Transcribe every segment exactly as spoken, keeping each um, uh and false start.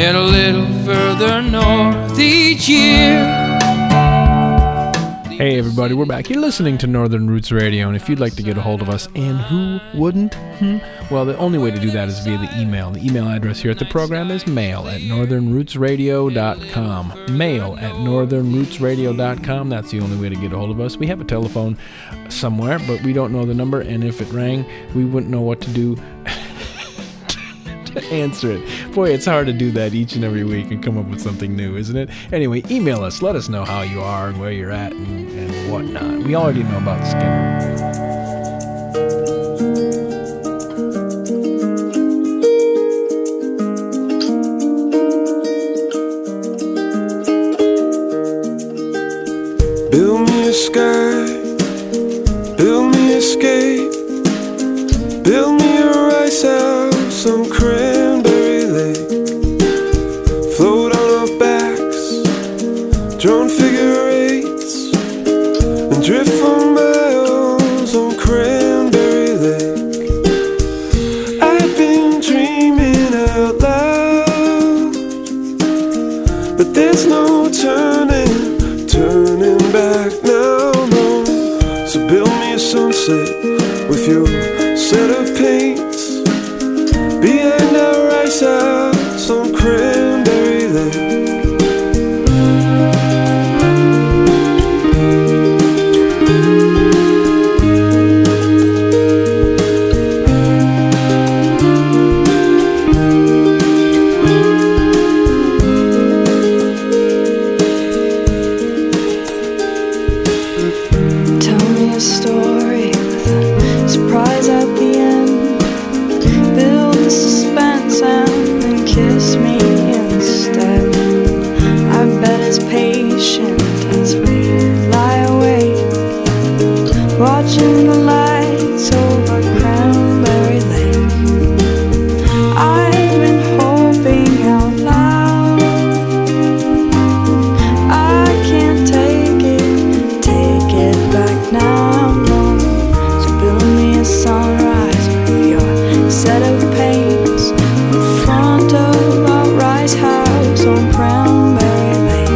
get a little further north each year. Hey everybody, we're back. You're listening to Northern Roots Radio, and if you'd like to get a hold of us, and who wouldn't? Hmm? Well, the only way to do that is via the email. The email address here at the program is mail at northern roots radio dot com. Mail at northern roots radio dot com. That's the only way to get a hold of us. We have a telephone somewhere, but we don't know the number, and if it rang, we wouldn't know what to do to answer it. Boy, it's hard to do that each and every week and come up with something new, isn't it? Anyway, email us. Let us know how you are and where you're at and, and whatnot. We already know about Skinner. Build me a sky, build me a escape, build me a rice house on Cranberry Lake. Float on our backs, drawn figure eights, and drift for miles on Cranberry Lake. I've been dreaming out loud, but there's no turning, turning back now, no. So build me a sunset with your set of paints behind our rice house on Cranberry Lake. Watching the lights over Cranberry Lake, I've been hoping out loud. I can't take it, take it back now, no. So build me a sunrise with your set of paints in front of our rice house on Cranberry Lake.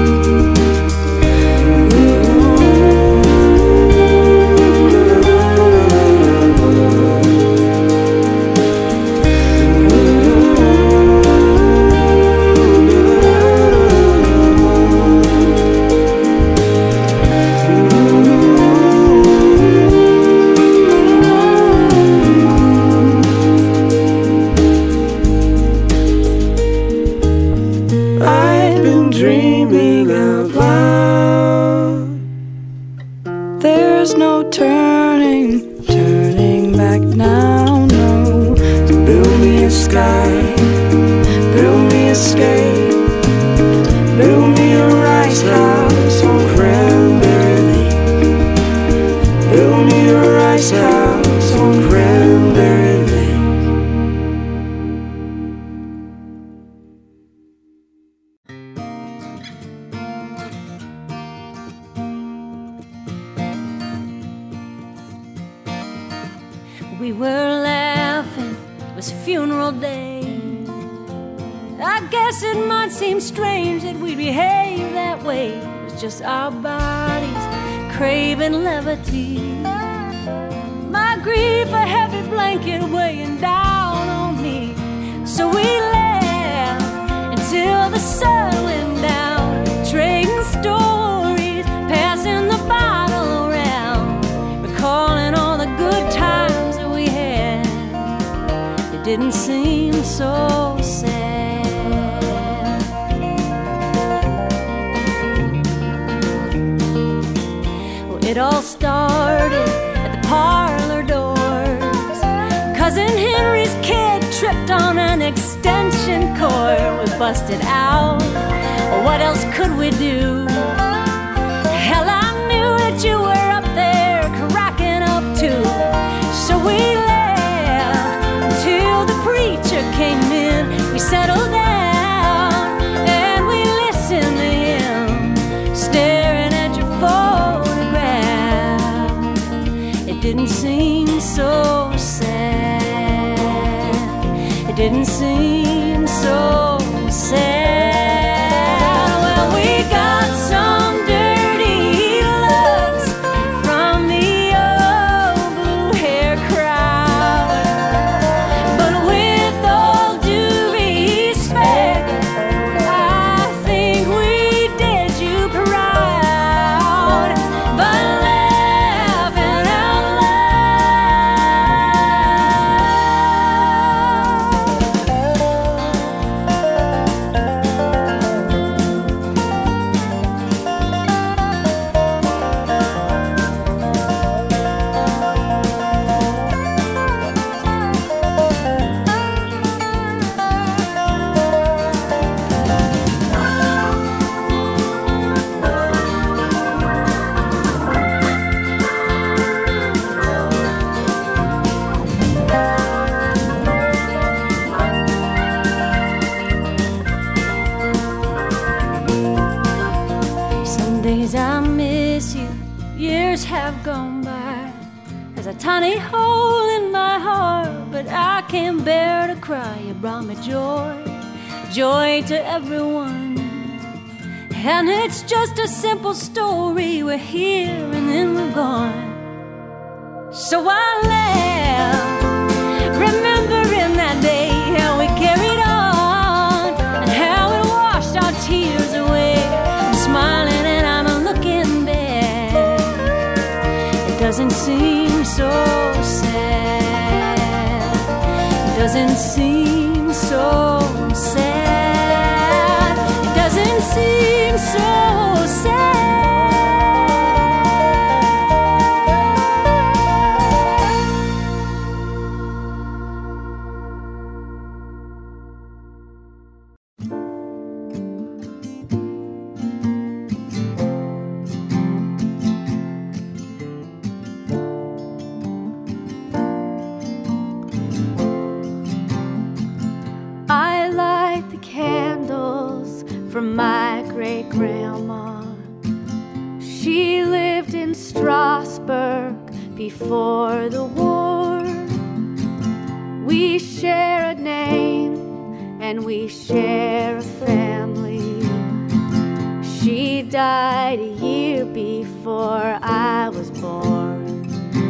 Dreaming out loud. There's no turning, turning back now, no. So build me a sky, build me a escape, build me a rice house on Cranberry Lake. Build me a rice house on Cranberry Lake. We were laughing, it was funeral day. I guess it might seem strange that we behave that way. It was just our bodies craving levity. My grief a heavy blanket weighing down on me. So we laughed until the sun went down, trading stories, passing the bottle around, recalling all the good times didn't seem so sad. Well, it all started at the parlor doors. Cousin Henry's kid tripped on an extension cord. We busted out. What else could we do? Hell, I knew that you were up there cracking up too. So we till the preacher came in, we settled down and we listened to him staring at your photograph. It didn't seem so sad. It didn't seem so sad. tiny hole in my heart, but I can't bear to cry. You brought me joy, joy to everyone. And it's just a simple story. We're here and then we're gone. So I laugh, remembering that day, how we carried on, and how it washed our tears away. I'm smiling and I'm looking back. It doesn't seem so sad. It doesn't seem so sad. It doesn't seem so sad. From my great-grandma. She lived in Strasbourg before the war. We share a name and we share a family. She died a year before I was born.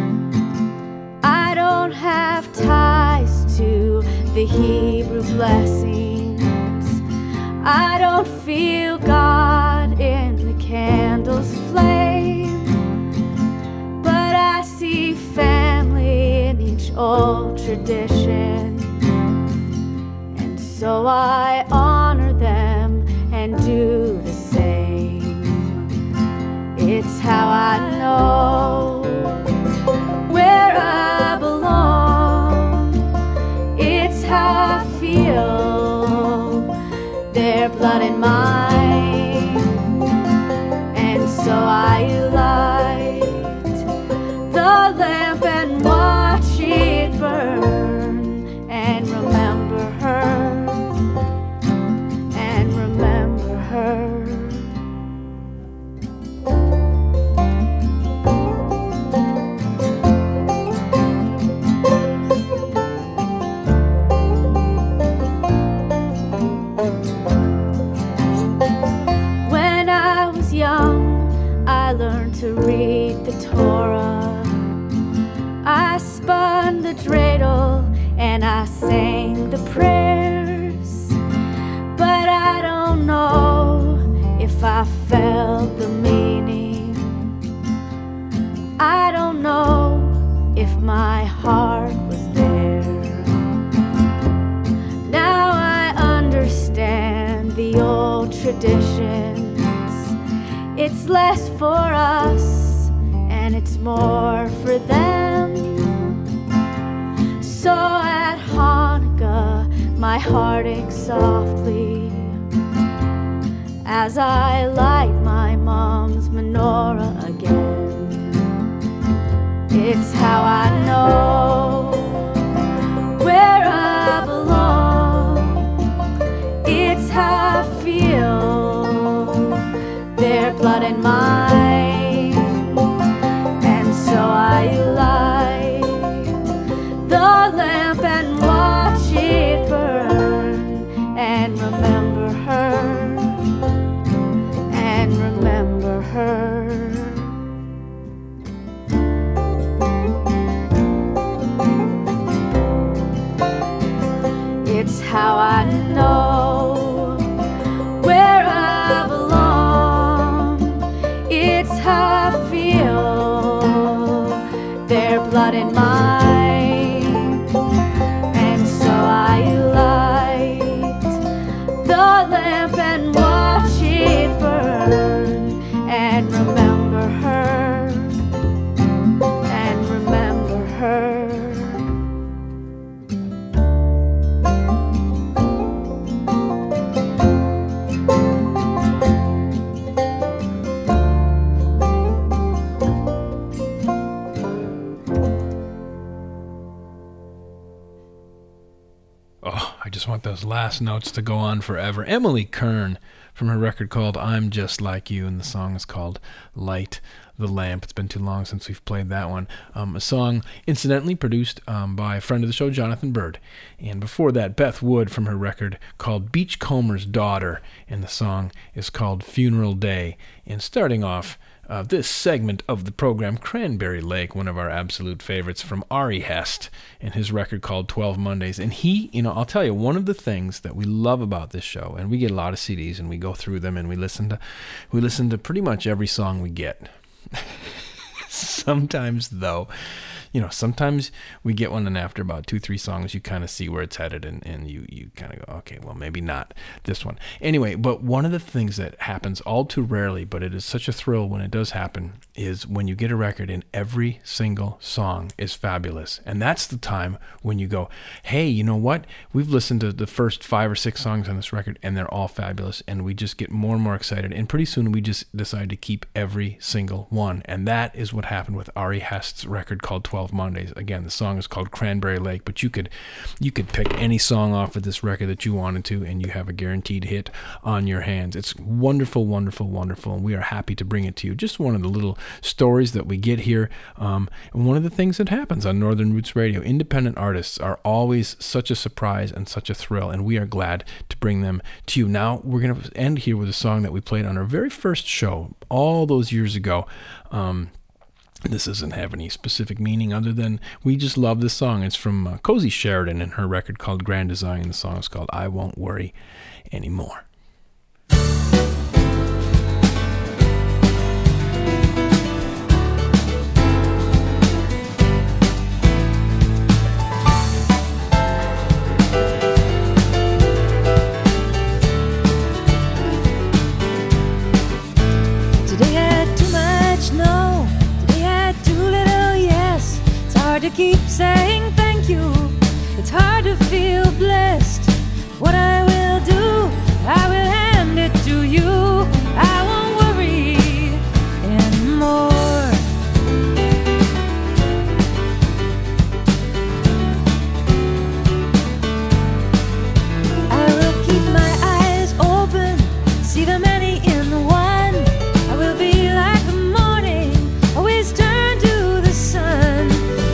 I don't have ties to the Hebrew blessing. I don't feel God in the candle's flame, but I see family in each old tradition, and so I honor them and do the same. It's how I know where I belong. It's how I feel their blood in mine, and so I light the lamp and watch it burn, and remember her, and remember her. To read the Torah, I spun the dreidel and I sang the prayers, but I don't know if I felt the meaning. I don't know if my heart was there. Now I understand the old traditions. It's less for us and it's more for them. So at Hanukkah my heart aches softly as I light my mom's menorah again. It's how I know where I belong. It's how I feel their blood in mine, and so I light the lamp and watch it burn, and remember her, and remember her. It's how I know where I belong. It's how I feel their blood in mine, and so I light the lamp and watch it burn, and remember her, and remember her. Oh, I just want those last notes to go on forever. Emily Kern from her record called I'm Just Like You, and the song is called Light the Lamp. It's been too long since we've played that one. Um, a song incidentally produced um, by a friend of the show, Jonathan Bird. And before that, Beth Wood from her record called Beachcomber's Daughter, and the song is called Funeral Day. And starting off Uh, this segment of the program, Cranberry Lake, one of our absolute favorites, from Ari Hest and his record called twelve Mondays. And he, you know, I'll tell you, one of the things that we love about this show, and we get a lot of C Ds and we go through them and we listen to, we listen to pretty much every song we get. Sometimes, though, you know, sometimes we get one and after about two, three songs, you kind of see where it's headed and, and you, you kind of go, okay, well, maybe not this one. Anyway, but one of the things that happens all too rarely, but it is such a thrill when it does happen, is when you get a record and every single song is fabulous. And that's the time when you go, hey, you know what? We've listened to the first five or six songs on this record and they're all fabulous. And we just get more and more excited. And pretty soon we just decide to keep every single one. And that is what happened with Ari Hest's record called twelve Mondays. Again, the song is called Cranberry Lake, but you could you could pick any song off of this record that you wanted to, and you have a guaranteed hit on your hands. It's wonderful, wonderful, wonderful, and we are happy to bring it to you. Just one of the little stories that we get here, um, and one of the things that happens on Northern Roots Radio. Independent artists are always such a surprise and such a thrill, and we are glad to bring them to you. Now, we're going to end here with a song that we played on our very first show all those years ago. Um, This doesn't have any specific meaning other than we just love this song. It's from uh, Cozy Sheridan and her record called Grand Design. The song is called I Won't Worry Anymore. To keep saying thank you, it's hard to feel blessed. What I will do, I will hand it to you. I won't worry anymore. I will keep my eyes open, see the many in the one. I will be like the morning, always turn to the sun.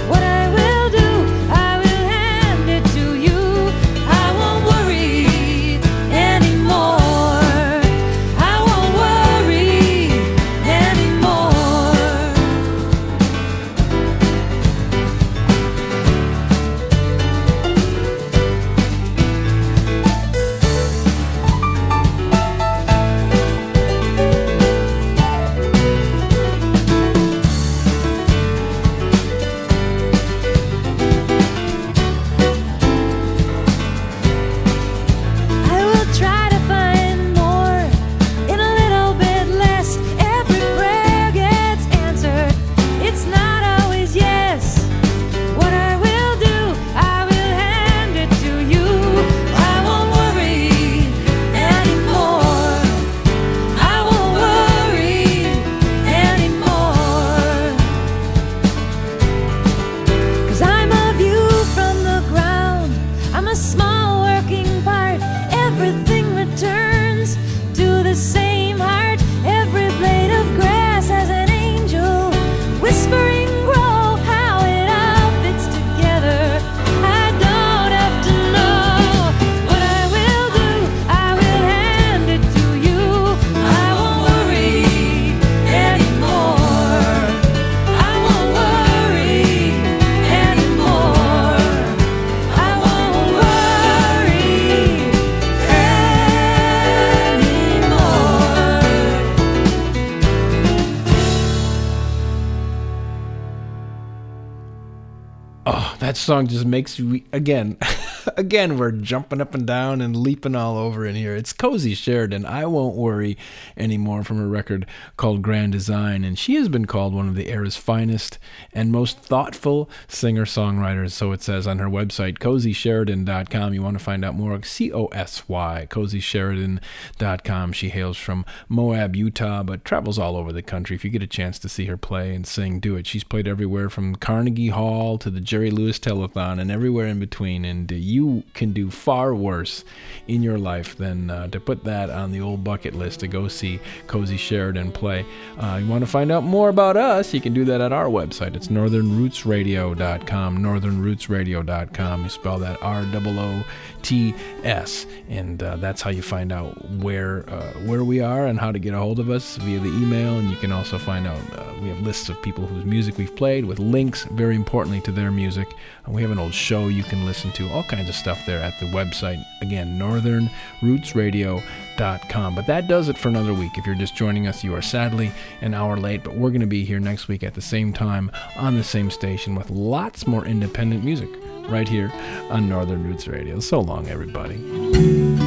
That song just makes you, again, again, we're jumping up and down and leaping all over in here. It's Cozy Sheridan, I Won't Worry Anymore, from her record called Grand Design. And she has been called one of the era's finest and most thoughtful singer-songwriters. So it says on her website, cozy sheridan dot com. You want to find out more, C O S Y, cozy sheridan dot com. She hails from Moab, Utah, but travels all over the country. If you get a chance to see her play and sing, do it. She's played everywhere from Carnegie Hall to the Jerry Lewis Telethon and everywhere in between. And you. You can do far worse in your life than uh, to put that on the old bucket list to go see Cozy Sheridan play. Uh, you want to find out more about us, you can do that at our website. It's northern roots radio dot com, northern roots radio dot com. You spell that R O O T S, and uh, that's how you find out where uh, where we are and how to get a hold of us via the email. And you can also find out, uh, we have lists of people whose music we've played with links, very importantly, to their music. And we have an old show you can listen to, all kinds of stuff there at the website. Again, northern roots radio dot com. But that does it for another week. If you're just joining us, you are sadly an hour late, but we're going to be here next week at the same time on the same station with lots more independent music right here on Northern Roots Radio. So long, everybody.